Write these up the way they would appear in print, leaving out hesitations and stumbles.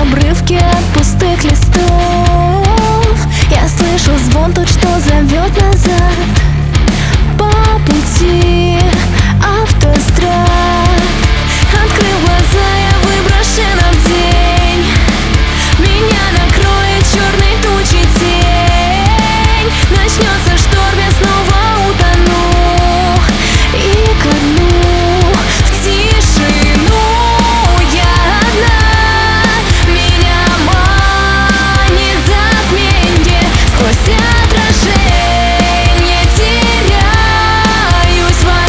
обрывки от пустых листов. Я слышу звон тот, что зовет назад. По пути автострад. Открыв глаза, я выброшена в день. Меня накроет черной тучей тень. Начнется шторм, я снова утону и ко дну в тишину. Я одна, меня манит затменье. Сквозь отражение теряюсь во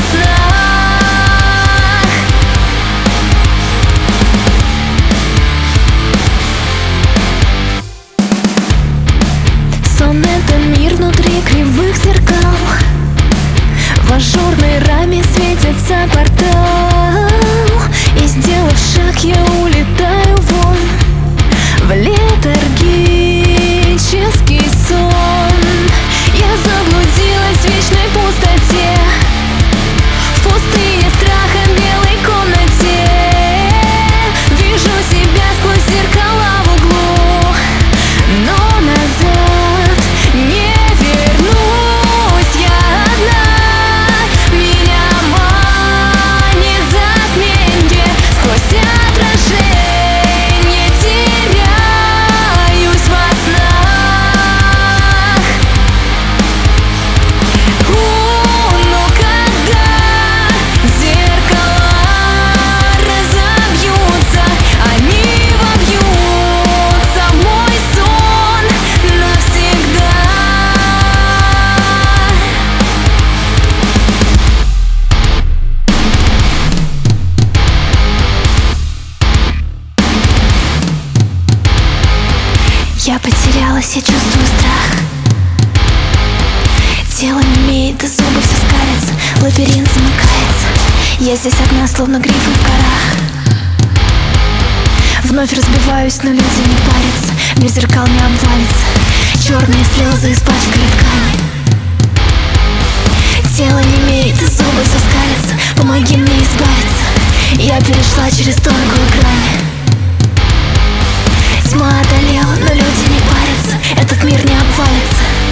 снах. Сон — это мир внутри кривых зеркал. В ажурной раме светится портал. И сделав шаг, я улетаю вон в летаргический сон. Я заблудилась в вечной пустоте, в пустыне страха белой комнате. Вижу себя сквозь зеркала в углу, но назад не вернусь. Я одна, меня манит затменье. Сквозь отражение теряюсь во снах. Но когда зеркала разобьются, они вобьются в мой сон навсегда. Я потерялась, я чувствую страх. Тело немеет, и зубы все скалятся. Лабиринт замыкается. Я здесь одна, словно грифы в горах. Вновь разбиваюсь, но люди не парятся. Мир зеркал не обвалится. Черные слезы испачкали ткани. Тело немеет, и зубы все скалятся. Помоги мне избавиться. Я перешла через тонкую грань. Тьма одолела, но люди не парятся. Этот мир не обвалится.